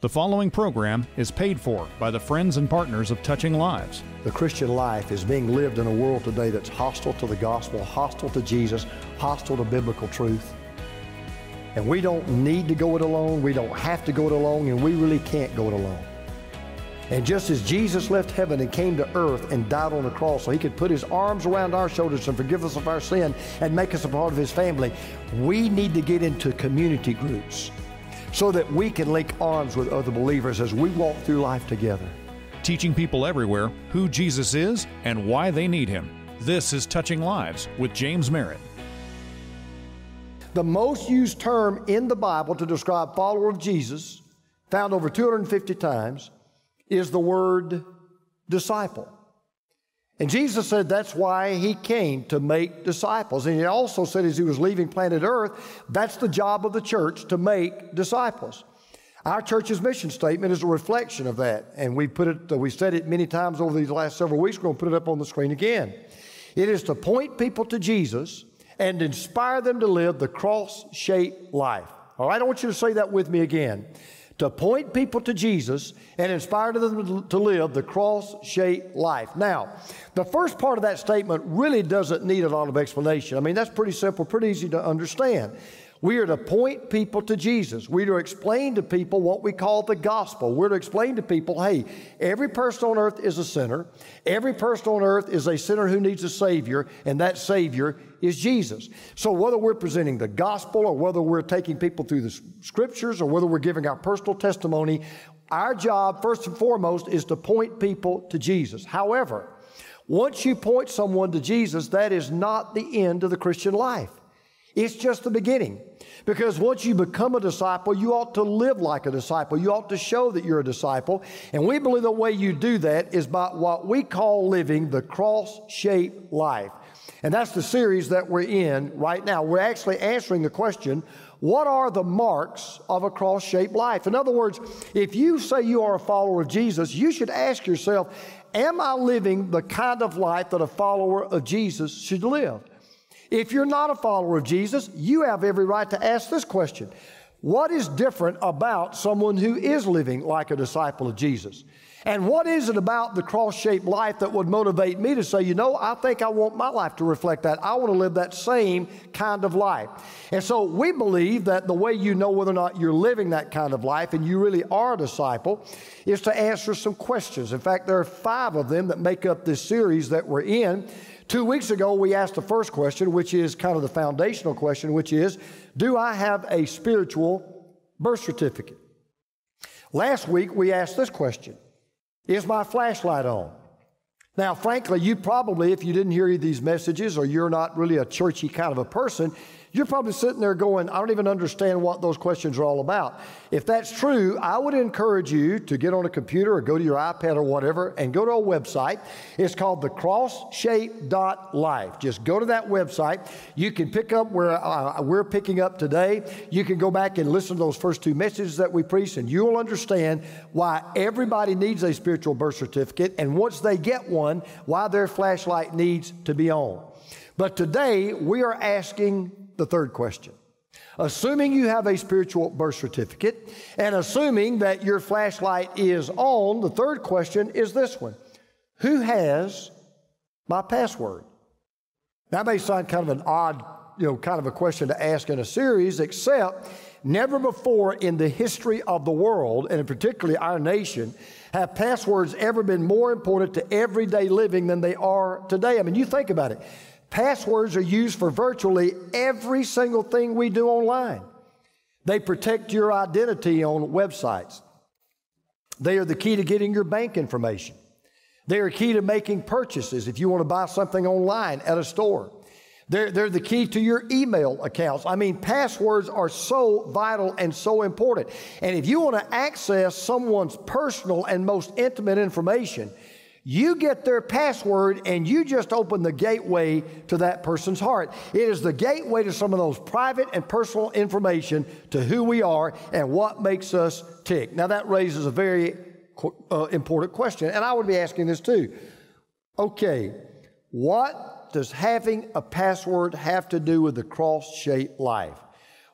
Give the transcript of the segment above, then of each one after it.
The following program is paid for by the friends and partners of Touching Lives. The Christian life is being lived in a world today that's hostile to the gospel, hostile to Jesus, hostile to biblical truth. And we don't need to go it alone, we don't have to go it alone, and we really can't go it alone. And just as Jesus left heaven and came to earth and died on the cross so he could put his arms around our shoulders and forgive us of our sin and make us a part of his family, we need to get into community groups so that we can link arms with other believers as we walk through life together. Teaching people everywhere who Jesus is and why they need him. This is Touching Lives with James Merritt. The most used term in the Bible to describe follower of Jesus, found over 250 times, is the word disciple. And Jesus said that's why he came, to make disciples. And he also said as he was leaving planet Earth, that's the job of the church, to make disciples. Our church's mission statement is a reflection of that. And we said it many times over these last several weeks. We're going to put it up on the screen again. It is to point people to Jesus and inspire them to live the cross-shaped life. All right, I want you to say that with me again. To point people to Jesus and inspire them to live the cross-shaped life. Now, the first part of that statement really doesn't need a lot of explanation. I mean, that's pretty simple, pretty easy to understand. We are to point people to Jesus. We are to explain to people what we call the gospel. We're to explain to people, hey, every person on earth is a sinner. Every person on earth is a sinner who needs a Savior, and that Savior is Jesus. So whether we're presenting the gospel or whether we're taking people through the scriptures or whether we're giving our personal testimony, our job, first and foremost, is to point people to Jesus. However, once you point someone to Jesus, that is not the end of the Christian life. It's just the beginning. Because once you become a disciple, you ought to live like a disciple. You ought to show that you're a disciple. And we believe the way you do that is by what we call living the cross-shaped life. And that's the series that we're in right now. We're actually answering the question, what are the marks of a cross-shaped life? In other words, if you say you are a follower of Jesus, you should ask yourself, am I living the kind of life that a follower of Jesus should live? If you're not a follower of Jesus, you have every right to ask this question. What is different about someone who is living like a disciple of Jesus? And what is it about the cross-shaped life that would motivate me to say, you know, I think I want my life to reflect that. I want to live that same kind of life. And so we believe that the way you know whether or not you're living that kind of life and you really are a disciple is to answer some questions. In fact, there are 5 of them that make up this series that we're in. 2 weeks ago, we asked the first question, which is kind of the foundational question, which is, do I have a spiritual birth certificate? Last week, we asked this question, is my flashlight on? Now, frankly, you probably, if you didn't hear these messages or you're not really a churchy kind of a person, you're probably sitting there going, I don't even understand what those questions are all about. If that's true, I would encourage you to get on a computer or go to your iPad or whatever and go to a website. It's called thecrossshape.life. Just go to that website. You can pick up where we're picking up today. You can go back and listen to those first 2 messages that we preached, and you'll understand why everybody needs a spiritual birth certificate, and once they get one, why their flashlight needs to be on. But today, we are asking the third question. Assuming you have a spiritual birth certificate and assuming that your flashlight is on, the third question is this one. Who has my password? That may sound kind of an odd, kind of a question to ask in a series, except never before in the history of the world, and particularly our nation, have passwords ever been more important to everyday living than they are today. I mean, you think about it. Passwords are used for virtually every single thing we do online. They protect your identity on websites. They are the key to getting your bank information. They are key to making purchases if you want to buy something online at a store. They're the key to your email accounts. I mean, passwords are so vital and so important. And if you want to access someone's personal and most intimate information, you get their password and you just open the gateway to that person's heart. It is the gateway to some of those private and personal information to who we are and what makes us tick. Now that raises a very important question, and I would be asking this too. Okay, what does having a password have to do with the cross-shaped life?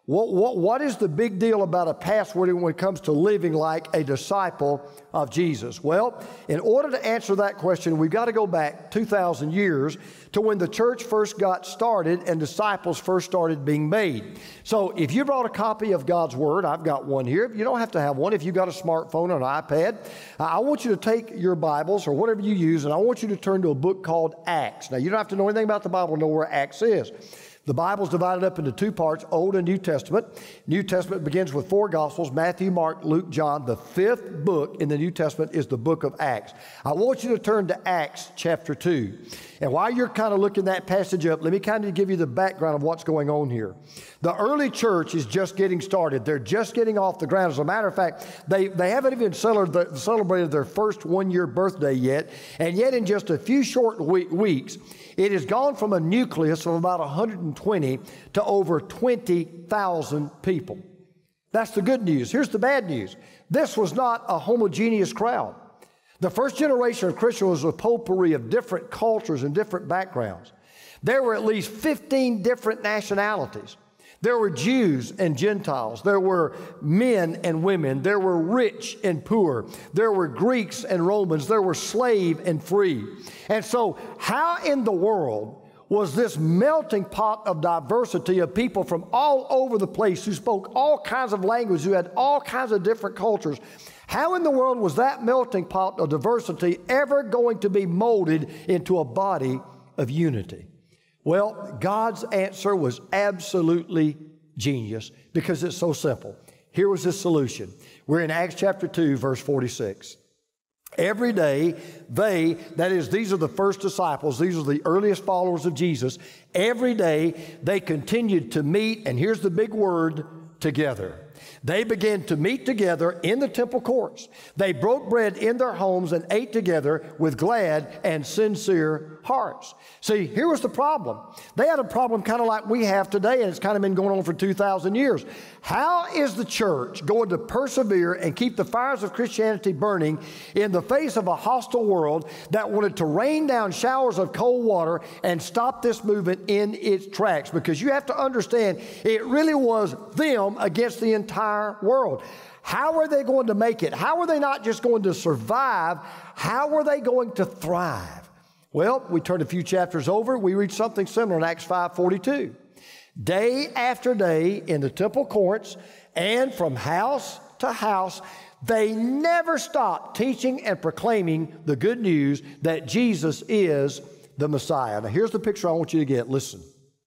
What is the big deal about a password when it comes to living like a disciple of Jesus? Well, in order to answer that question, we've got to go back 2,000 years to when the church first got started and disciples first started being made. So if you brought a copy of God's Word, I've got one here. You don't have to have one. If you've got a smartphone or an iPad, I want you to take your Bibles or whatever you use, and I want you to turn to a book called Acts. Now, you don't have to know anything about the Bible to know where Acts is. The Bible's divided up into two parts, Old and New Testament. New Testament begins with 4 Gospels, Matthew, Mark, Luke, John. The 5th book in the New Testament is the book of Acts. I want you to turn to Acts chapter 2. And while you're kind of looking that passage up, let me kind of give you the background of what's going on here. The early church is just getting started. They're just getting off the ground. As a matter of fact, they haven't even celebrated their first one-year birthday yet. And yet in just a few short weeks, it has gone from a nucleus of about 120 to over 20,000 people. That's the good news. Here's the bad news. This was not a homogeneous crowd. The first generation of Christians was a potpourri of different cultures and different backgrounds. There were at least 15 different nationalities. There were Jews and Gentiles. There were men and women. There were rich and poor. There were Greeks and Romans. There were slave and free. And so how in the world was this melting pot of diversity of people from all over the place who spoke all kinds of languages, who had all kinds of different cultures? How in the world was that melting pot of diversity ever going to be molded into a body of unity? Well, God's answer was absolutely genius because it's so simple. Here was his solution. We're in Acts chapter 2, verse 46. Every day, these are the first disciples, these are the earliest followers of Jesus. Every day, they continued to meet, and here's the big word, together. They began to meet together in the temple courts. They broke bread in their homes and ate together with glad and sincere hearts. See, here was the problem. They had a problem kind of like we have today, and it's kind of been going on for 2,000 years. How is the church going to persevere and keep the fires of Christianity burning in the face of a hostile world that wanted to rain down showers of cold water and stop this movement in its tracks? Because you have to understand, it really was them against the entire world. How are they going to make it? How are they not just going to survive? How are they going to thrive? Well, we turn a few chapters over. We read something similar in Acts 5:42. Day after day in the temple courts and from house to house, they never stopped teaching and proclaiming the good news that Jesus is the Messiah. Now, here's the picture I want you to get. Listen.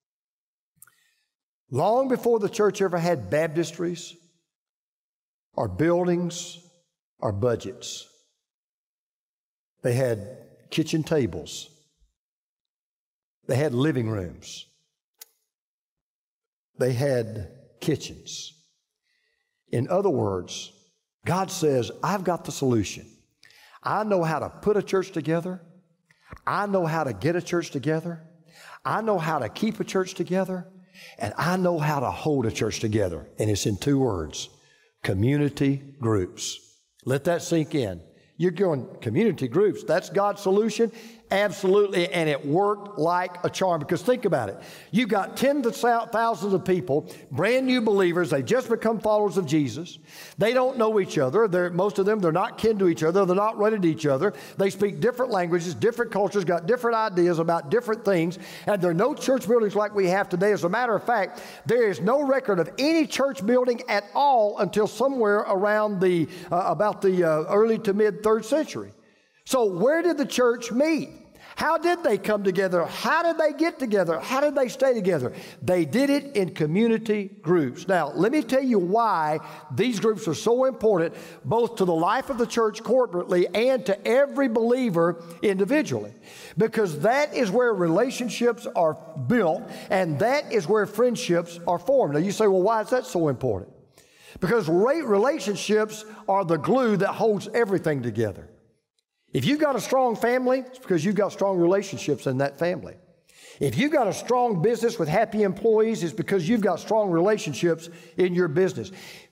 Long before the church ever had baptistries or buildings or budgets, they had kitchen tables. They had living rooms. They had kitchens. In other words, God says, I've got the solution. I know how to put a church together. I know how to get a church together. I know how to keep a church together. And I know how to hold a church together. And it's in 2 words, community groups. Let that sink in. You're going, community groups, that's God's solution? Absolutely, and it worked like a charm. Because think about it. You've got tens of thousands of people, brand new believers. They just become followers of Jesus. They don't know each other. Most of them, they're not kin to each other. They're not related to each other. They speak different languages, different cultures, got different ideas about different things. And there are no church buildings like we have today. As a matter of fact, there is no record of any church building at all until somewhere around about the early to mid 3rd century. So where did the church meet? How did they come together? How did they get together? How did they stay together? They did it in community groups. Now, let me tell you why these groups are so important, both to the life of the church corporately and to every believer individually. Because that is where relationships are built, and that is where friendships are formed. Now, you say, well, why is that so important? Because relationships are the glue that holds everything together. If you've got a strong family, it's because you've got strong relationships in that family. If you've got a strong business with happy employees, it's because you've got strong relationships in your business.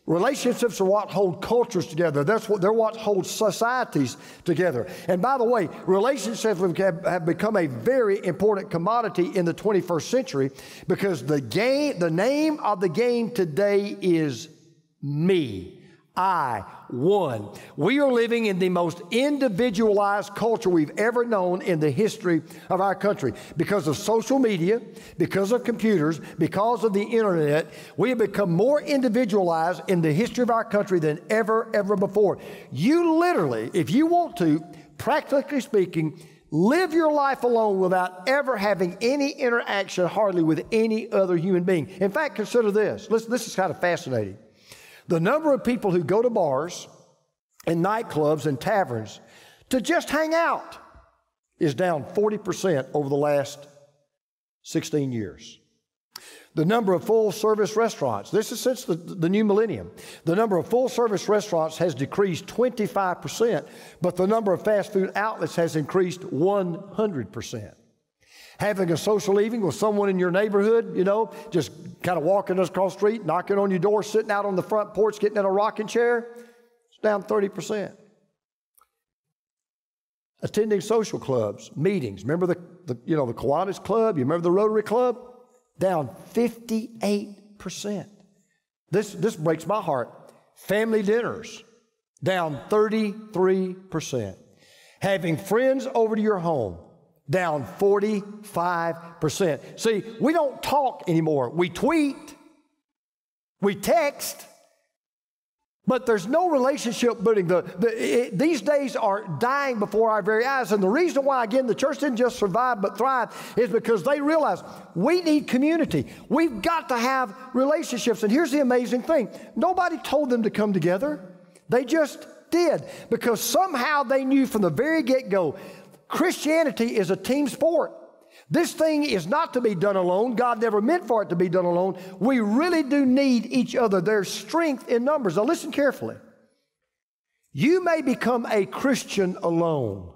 Relationships are what hold cultures together. They're what holds societies together. And by the way, relationships have become a very important commodity in the 21st century because the name of the game today is me. I won. We are living in the most individualized culture we've ever known in the history of our country. Because of social media, because of computers, because of the internet, we have become more individualized in the history of our country than ever before. You literally, if you want to, practically speaking, live your life alone without ever having any interaction hardly with any other human being. In fact, consider this. Listen, this is kind of fascinating. The number of people who go to bars and nightclubs and taverns to just hang out is down 40% over the last 16 years. The number of full-service restaurants, this is since the new millennium, the number of full-service restaurants has decreased 25%, but the number of fast food outlets has increased 100%. Having a social evening with someone in your neighborhood, just kind of walking across the street, knocking on your door, sitting out on the front porch, getting in a rocking chair, it's down 30%. Attending social clubs, meetings, remember the Kiwanis Club, you remember the Rotary Club? Down 58%. This breaks my heart. Family dinners, down 33%. Having friends over to your home, down 45%. See, we don't talk anymore. We tweet, we text, but there's no relationship building. These days are dying before our very eyes. And the reason why, again, the church didn't just survive but thrive is because they realize we need community. We've got to have relationships. And here's the amazing thing. Nobody told them to come together. They just did, because somehow they knew from the very get-go Christianity is a team sport. This thing is not to be done alone. God never meant for it to be done alone. We really do need each other. There's strength in numbers. Now listen carefully. You may become a Christian alone,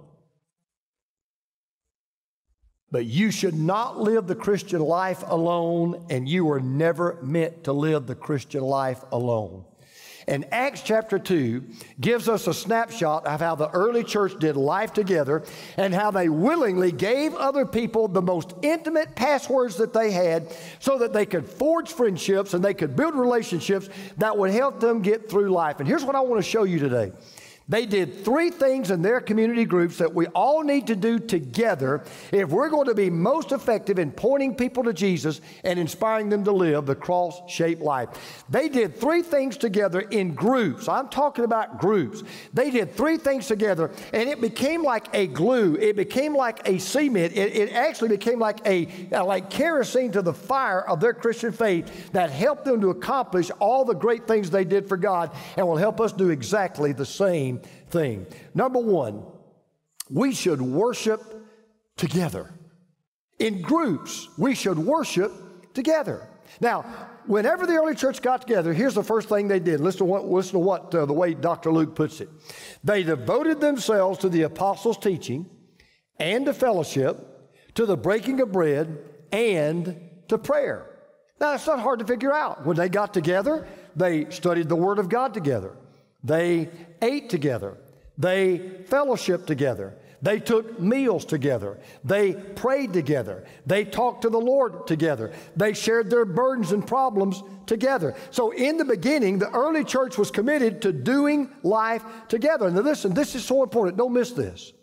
but you should not live the Christian life alone, and you were never meant to live the Christian life alone. And Acts chapter 2 gives us a snapshot of how the early church did life together and how they willingly gave other people the most intimate passwords that they had so that they could forge friendships and they could build relationships that would help them get through life. And here's what I want to show you today. They did 3 things in their community groups that we all need to do together if we're going to be most effective in pointing people to Jesus and inspiring them to live the cross-shaped life. They did 3 things together in groups. I'm talking about groups. They did 3 things together, and it became like a glue. It became like a cement. It actually became like kerosene to the fire of their Christian faith that helped them to accomplish all the great things they did for God and will help us do exactly the same thing. Number 1, we should worship together. In groups, we should worship together. Now, whenever the early church got together, here's the first thing they did. Listen to what the way Dr. Luke puts it. They devoted themselves to the apostles' teaching and to fellowship, to the breaking of bread, and to prayer. Now, it's not hard to figure out. When they got together, they studied the Word of God together. They ate together. They fellowshiped together. They took meals together. They prayed together. They talked to the Lord together. They shared their burdens and problems together. So in the beginning, the early church was committed to doing life together. Now listen, this is so important. Don't miss this.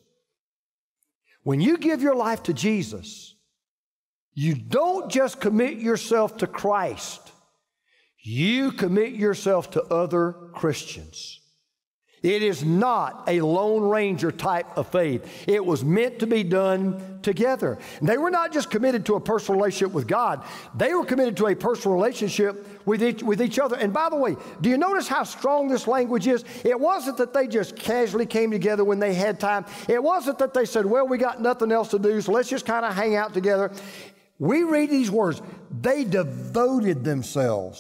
When you give your life to Jesus, you don't just commit yourself to Christ. You commit yourself to other Christians. It is not a Lone Ranger type of faith. It was meant to be done together. And they were not just committed to a personal relationship with God. They were committed to a personal relationship with each other. And by the way, do you notice how strong this language is? It wasn't that they just casually came together when they had time. It wasn't that they said, well, we got nothing else to do, so let's just kind of hang out together. We read these words. They devoted themselves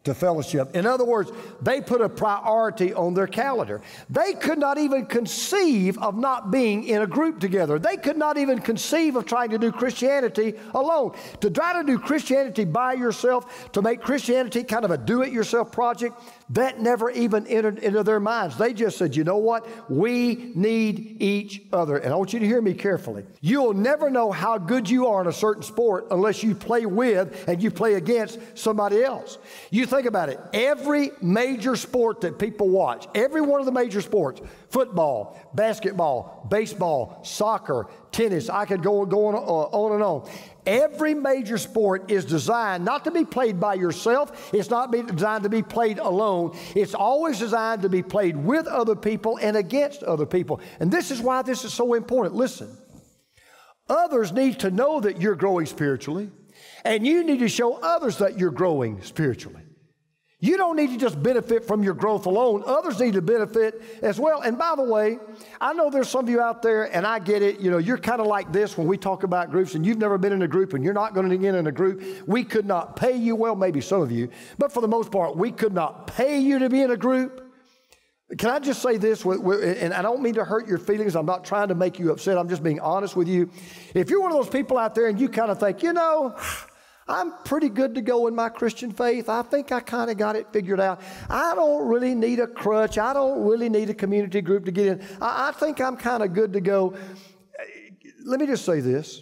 to fellowship. In other words, they put a priority on their calendar. They could not even conceive of not being in a group together. They could not even conceive of trying to do Christianity alone. To try to do Christianity by yourself, to make Christianity kind of a do-it-yourself project, that never even entered into their minds. They just said, you know what? We need each other. And I want you to hear me carefully. You'll never know how good you are in a certain sport unless you play with and you play against somebody else. You think about it. Every major sport that people watch, every one of the major sports, football, basketball, baseball, soccer, tennis, I could go on and on. Every major sport is designed not to be played by yourself. It's not designed to be played alone. It's always designed to be played with other people and against other people. And this is why this is so important. Listen, others need to know that you're growing spiritually, and you need to show others that you're growing spiritually. You don't need to just benefit from your growth alone. Others need to benefit as well. And by the way, I know there's some of you out there, and I get it. You know, you're kind of like this when we talk about groups, and you've never been in a group, and you're not going to get in a group. We could not pay you. Well, maybe some of you. But for the most part, we could not pay you to be in a group. Can I just say this, and I don't mean to hurt your feelings. I'm not trying to make you upset. I'm just being honest with you. If you're one of those people out there and you kind of think, you know, I'm pretty good to go in my Christian faith. I think I kind of got it figured out. I don't really need a crutch. I don't really need a community group to get in. I think I'm kind of good to go. Let me just say this.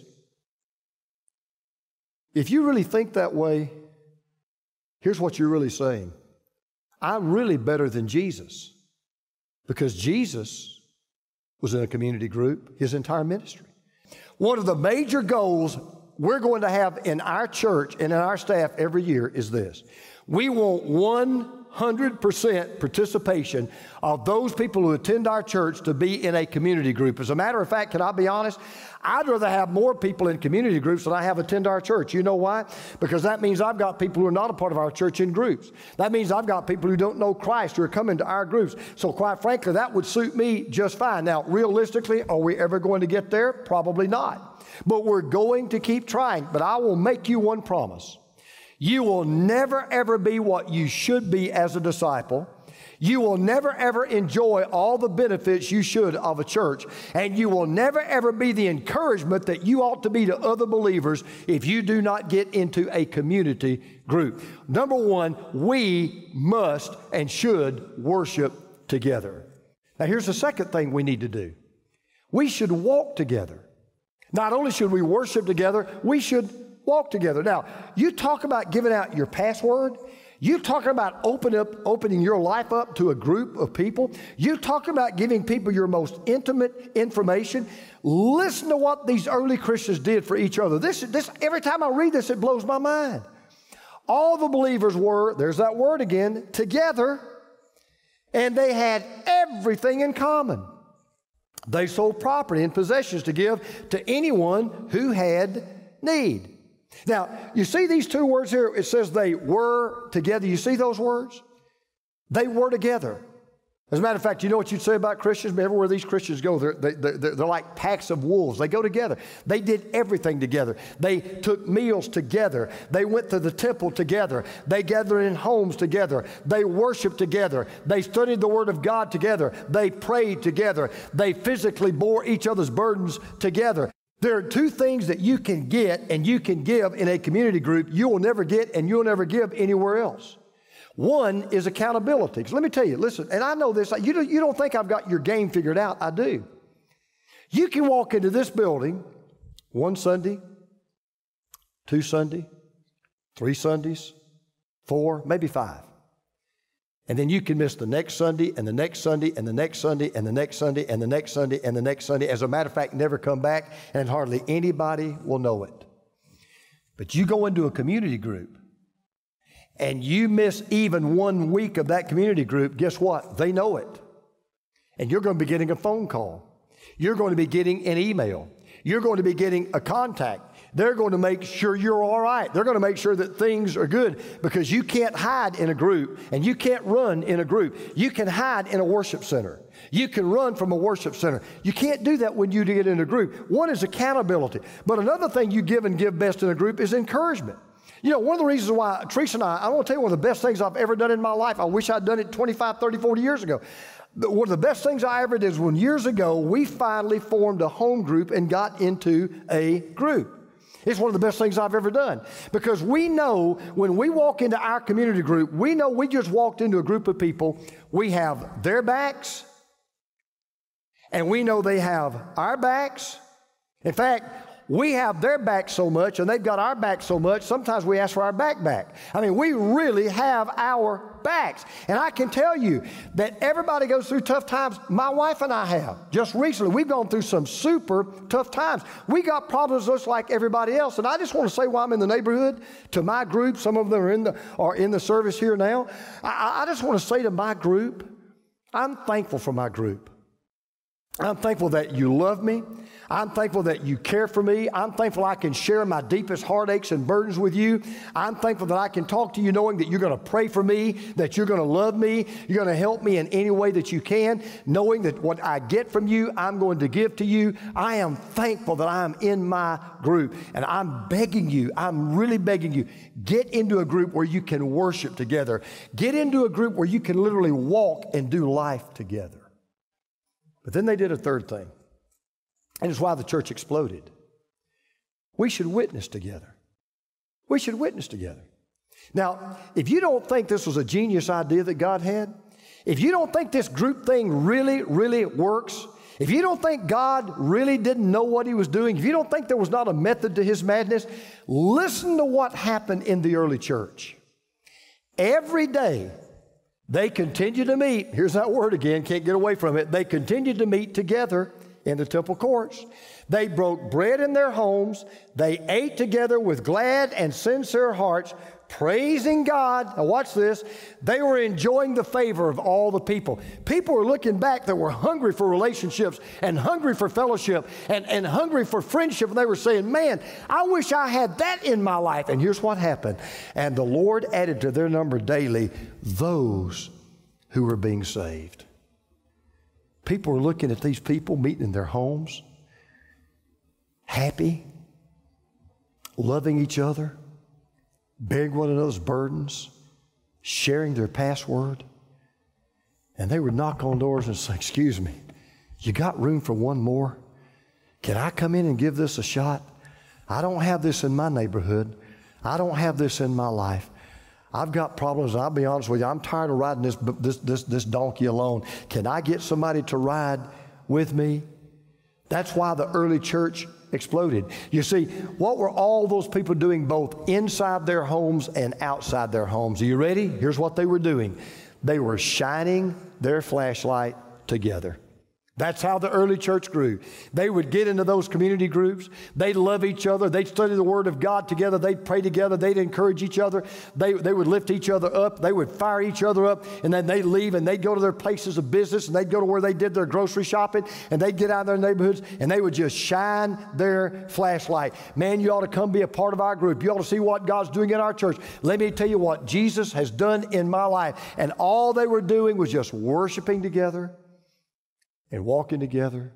If you really think that way, here's what you're really saying. I'm really better than Jesus, because Jesus was in a community group his entire ministry. One of the major goals we're going to have in our church and in our staff every year is this. We want 100% participation of those people who attend our church to be in a community group. As a matter of fact, can I be honest? I'd rather have more people in community groups than I have attend our church. You know why? Because that means I've got people who are not a part of our church in groups. That means I've got people who don't know Christ who are coming to our groups. So quite frankly, that would suit me just fine. Now, realistically, are we ever going to get there? Probably not. But we're going to keep trying. But I will make you one promise. You will never, ever be what you should be as a disciple. You will never, ever enjoy all the benefits you should of a church. And you will never, ever be the encouragement that you ought to be to other believers if you do not get into a community group. Number one, we must and should worship together. Now, here's the second thing we need to do. We should walk together. Not only should we worship together, we should walk together. Now, you talk about giving out your password. You talking about opening your life up to a group of people. You talking about giving people your most intimate information. Listen to what these early Christians did for each other. This every time I read this, it blows my mind. All the believers were, there's that word again, together, and they had everything in common. They sold property and possessions to give to anyone who had need. Now, you see these two words here? It says they were together. You see those words? They were together. As a matter of fact, you know what you'd say about Christians? Everywhere these Christians go, they're like packs of wolves. They go together. They did everything together. They took meals together. They went to the temple together. They gathered in homes together. They worshiped together. They studied the Word of God together. They prayed together. They physically bore each other's burdens together. There are two things that you can get and you can give in a community group you will never get and you'll never give anywhere else. One is accountability. Because let me tell you, listen, and I know this, you don't think I've got your game figured out. I do. You can walk into this building one Sunday, 2 Sundays, 3 Sundays, 4, maybe 5. And then you can miss the next Sunday and the next Sunday and the next Sunday and the next Sunday and the next Sunday and the next Sunday. As a matter of fact, never come back, and hardly anybody will know it. But you go into a community group and you miss even 1 week of that community group, guess what? They know it. And you're going to be getting a phone call. You're going to be getting an email. You're going to be getting a contact. They're going to make sure you're all right. They're going to make sure that things are good, because you can't hide in a group and you can't run in a group. You can hide in a worship center. You can run from a worship center. You can't do that when you get in a group. One is accountability. But another thing you give and give best in a group is encouragement. You know, one of the reasons why Teresa and I want to tell you one of the best things I've ever done in my life. I wish I'd done it 25, 30, 40 years ago. But one of the best things I ever did is when years ago we finally formed a home group and got into a group. It's one of the best things I've ever done because we know when we walk into our community group, we know we just walked into a group of people. We have their backs and we know they have our backs. In fact, we have their back so much and they've got our back so much, sometimes we ask for our back. I mean, we really have our backs. And I can tell you that everybody goes through tough times. My wife and I have. Just recently, we've gone through some super tough times. We got problems just like everybody else. And I just want to say while I'm in the neighborhood, to my group, some of them are in the service here now, I just want to say to my group, I'm thankful for my group. I'm thankful that you love me. I'm thankful that you care for me. I'm thankful I can share my deepest heartaches and burdens with you. I'm thankful that I can talk to you knowing that you're going to pray for me, that you're going to love me, you're going to help me in any way that you can, knowing that what I get from you, I'm going to give to you. I am thankful that I'm in my group. And I'm begging you, I'm really begging you, get into a group where you can worship together. Get into a group where you can literally walk and do life together. But then they did a third thing. And it's why the church exploded. We should witness together. We should witness together. Now, if you don't think this was a genius idea that God had, if you don't think this group thing really, really works, if you don't think God really didn't know what he was doing, if you don't think there was not a method to his madness, listen to what happened in the early church. Every day, they continued to meet. Here's that word again, can't get away from it. They continued to meet together in the temple courts. They broke bread in their homes. They ate together with glad and sincere hearts, praising God. Now watch this. They were enjoying the favor of all the people. People were looking back that were hungry for relationships and hungry for fellowship and hungry for friendship. And they were saying, man, I wish I had that in my life. And here's what happened. And the Lord added to their number daily those who were being saved. People were looking at these people meeting in their homes, happy, loving each other, bearing one another's burdens, sharing their password. And they would knock on doors and say, excuse me, you got room for one more? Can I come in and give this a shot? I don't have this in my neighborhood. I don't have this in my life. I've got problems, and I'll be honest with you, I'm tired of riding this donkey alone. Can I get somebody to ride with me? That's why the early church exploded. You see, what were all those people doing both inside their homes and outside their homes? Are you ready? Here's what they were doing. They were shining their flashlight together. That's how the early church grew. They would get into those community groups. They'd love each other. They'd study the Word of God together. They'd pray together. They'd encourage each other. They would lift each other up. They would fire each other up. And then they'd leave and they'd go to their places of business and they'd go to where they did their grocery shopping and they'd get out of their neighborhoods and they would just shine their flashlight. Man, you ought to come be a part of our group. You ought to see what God's doing in our church. Let me tell you what Jesus has done in my life. And all they were doing was just worshiping together and walking together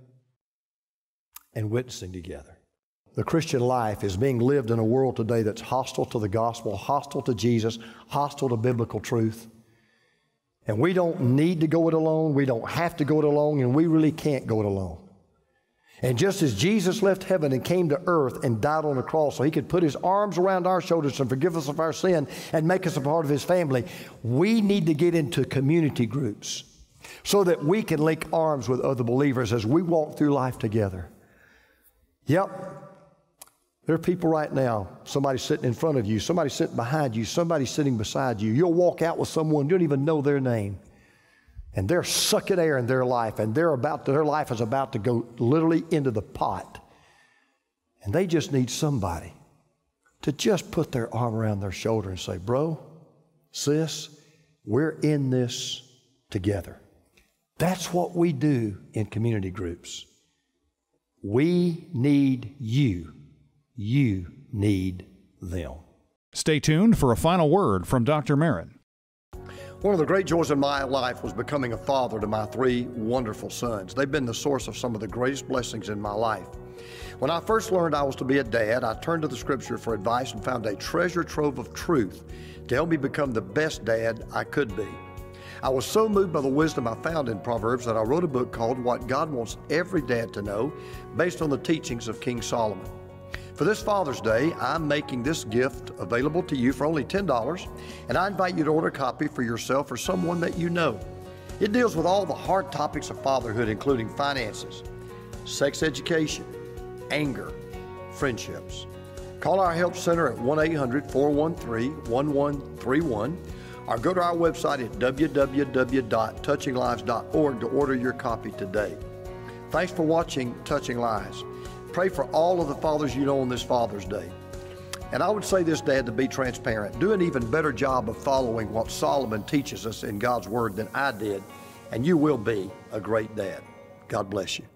and witnessing together. The Christian life is being lived in a world today that's hostile to the gospel, hostile to Jesus, hostile to biblical truth. And we don't need to go it alone. We don't have to go it alone, and we really can't go it alone. And just as Jesus left heaven and came to earth and died on the cross so he could put his arms around our shoulders and forgive us of our sin and make us a part of his family, we need to get into community groups so that we can link arms with other believers as we walk through life together. Yep, there are people right now, somebody sitting in front of you, somebody sitting behind you, somebody sitting beside you. You'll walk out with someone, you don't even know their name. And they're sucking air in their life, and their life is about to go literally into the pot. And they just need somebody to just put their arm around their shoulder and say, bro, sis, we're in this together. That's what we do in community groups. We need you. You need them. Stay tuned for a final word from Dr. Merritt. One of the great joys in my life was becoming a father to my 3 wonderful sons. They've been the source of some of the greatest blessings in my life. When I first learned I was to be a dad, I turned to the Scripture for advice and found a treasure trove of truth to help me become the best dad I could be. I was so moved by the wisdom I found in Proverbs that I wrote a book called What God Wants Every Dad to Know, based on the teachings of King Solomon. For this Father's Day, I'm making this gift available to you for only $10, and I invite you to order a copy for yourself or someone that you know. It deals with all the hard topics of fatherhood, including finances, sex education, anger, friendships. Call our help center at 1-800-413-1131 or go to our website at www.touchinglives.org to order your copy today. Thanks for watching Touching Lives. Pray for all of the fathers you know on this Father's Day. And I would say this, Dad, to be transparent, do an even better job of following what Solomon teaches us in God's Word than I did, and you will be a great dad. God bless you.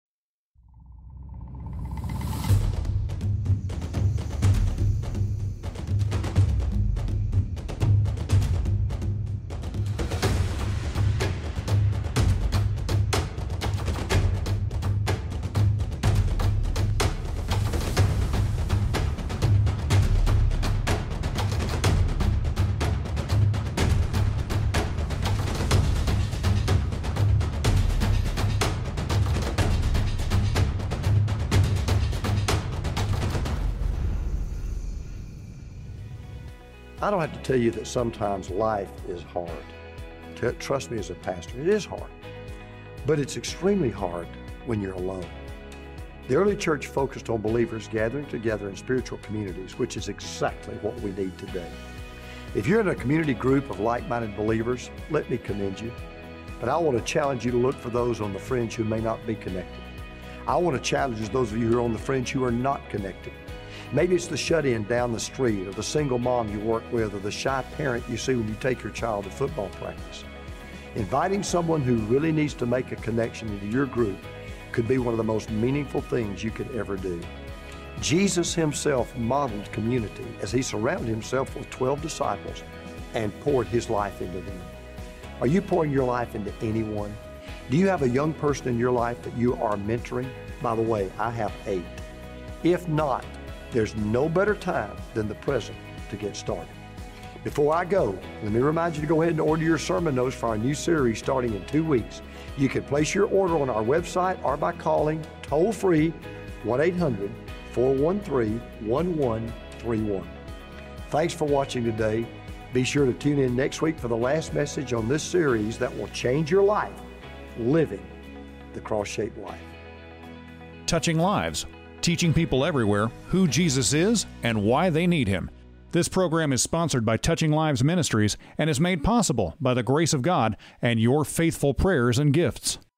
I don't have to tell you that sometimes life is hard. Trust me as a pastor, it is hard. But it's extremely hard when you're alone. The early church focused on believers gathering together in spiritual communities, which is exactly what we need today. If you're in a community group of like-minded believers, let me commend you. But I want to challenge you to look for those on the fringe who may not be connected. I want to challenge those of you who are on the fringe who are not connected. Maybe it's the shut-in down the street, or the single mom you work with, or the shy parent you see when you take your child to football practice. Inviting someone who really needs to make a connection into your group could be one of the most meaningful things you could ever do. Jesus himself modeled community as he surrounded himself with 12 disciples and poured his life into them. Are you pouring your life into anyone? Do you have a young person in your life that you are mentoring? By the way, I have 8. If not, there's no better time than the present to get started. Before I go, let me remind you to go ahead and order your sermon notes for our new series starting in 2 weeks. You can place your order on our website or by calling toll-free 1-800-413-1131. Thanks for watching today. Be sure to tune in next week for the last message on this series that will change your life, living the cross-shaped life. Touching Lives, teaching people everywhere who Jesus is and why they need him. This program is sponsored by Touching Lives Ministries and is made possible by the grace of God and your faithful prayers and gifts.